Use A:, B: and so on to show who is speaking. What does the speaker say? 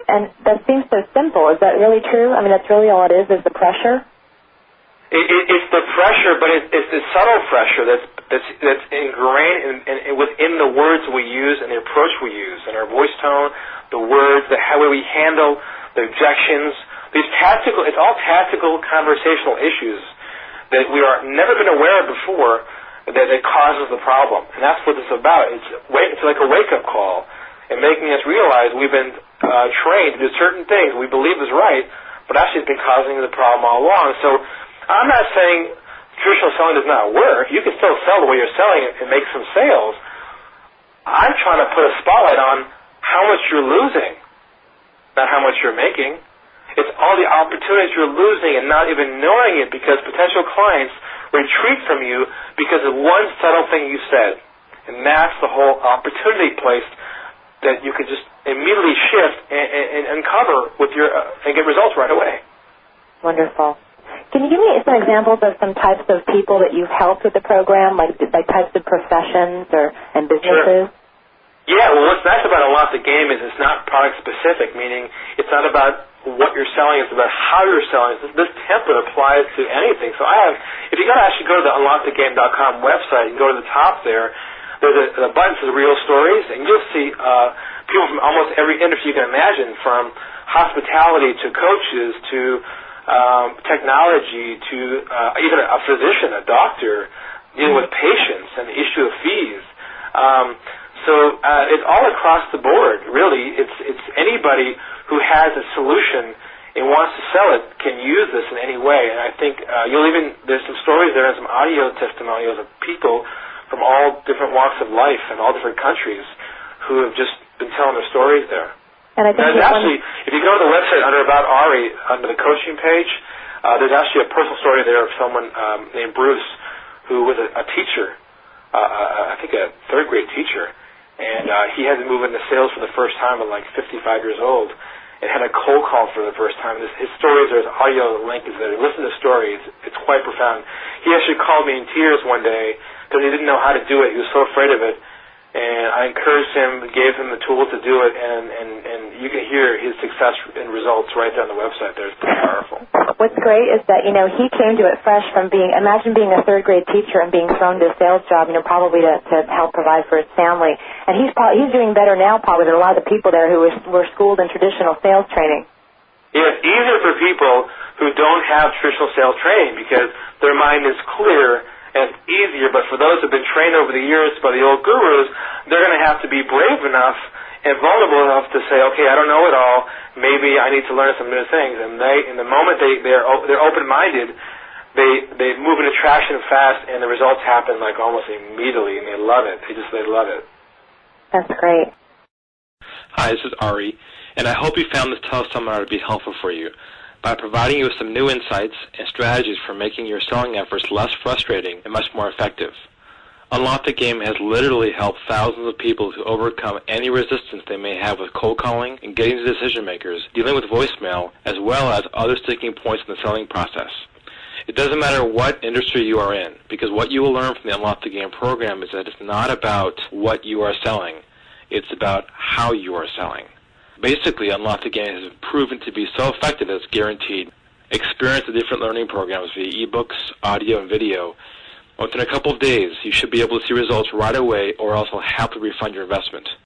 A: And that seems so simple. Is that really true? I mean, that's really all it is the pressure?
B: It's the pressure, but it's the subtle pressure that's ingrained within the words we use and the approach we use, and our voice tone, the words, how we handle the objections. It's all tactical conversational issues that we are never been aware of before that causes the problem. And that's what it's about. It's like a wake-up call and making us realize we've been trained to do certain things we believe is right, but actually it's been causing the problem all along. So I'm not saying traditional selling does not work. You can still sell the way you're selling it and make some sales. I'm trying to put a spotlight on how much you're losing, not how much you're making. It's all the opportunities you're losing and not even knowing it because potential clients retreat from you because of one subtle thing you said. And that's the whole opportunity place that you could just immediately shift and uncover with and get results right away.
A: Wonderful. Can you give me some examples of some types of people that you've helped with the program, like types of professions and businesses?
B: Sure. Yeah, well, what's nice about Unlock the Game is it's not product specific, meaning it's not about what you're selling, it's about how you're selling. This template applies to anything. So if you actually go to the unlockthegame.com website and go to the top there's a button that says Real Stories, and you'll see people from almost every industry you can imagine, from hospitality to coaches to technology to even a physician, a doctor, dealing with patients and the issue of fees. So it's all across the board, really. It's anybody who has a solution and wants to sell it can use this in any way. And I think there's some stories there and some audio testimonials of people from all different walks of life and all different countries who have just been telling their stories there.
A: And I think
B: actually, if you go to the website under About Ari, under the coaching page, there's actually a personal story there of someone named Bruce who was a teacher, I think a third-grade teacher. And he had to move into sales for the first time at like 55 years old and had a cold call for the first time. His stories, there's audio, the link is there. Listen to the story. It's quite profound. He actually called me in tears one day because he didn't know how to do it. He was so afraid of it. And I encouraged him, gave him the tools to do it, and you can hear his success and results right there on the website there. It's pretty powerful.
A: What's great is that, he came to it fresh from imagine being a third-grade teacher and being thrown to a sales job, probably to help provide for his family. And he's doing better now probably than a lot of the people there who were schooled in traditional sales training.
B: Yeah, it's easier for people who don't have traditional sales training because their mind is clear and it's easier, but for those who have been trained over the years by the old gurus, they're going to have to be brave enough and vulnerable enough to say, okay, I don't know it all, maybe I need to learn some new things. And in the moment they're open-minded, they move into traction fast, and the results happen like almost immediately, and they love it. They love it.
A: That's great.
C: Hi, this is Ari, and I hope you found this teleseminar to be helpful for you by providing you with some new insights and strategies for making your selling efforts less frustrating and much more effective. Unlock the Game has literally helped thousands of people to overcome any resistance they may have with cold calling and getting to decision makers, dealing with voicemail, as well as other sticking points in the selling process. It doesn't matter what industry you are in, because what you will learn from the Unlock the Game program is that it's not about what you are selling, it's about how you are selling. Basically, Unlock the Game has proven to be so effective that it's guaranteed. Experience the different learning programs via ebooks, audio, and video. Within a couple of days, you should be able to see results right away or else will happily refund your investment.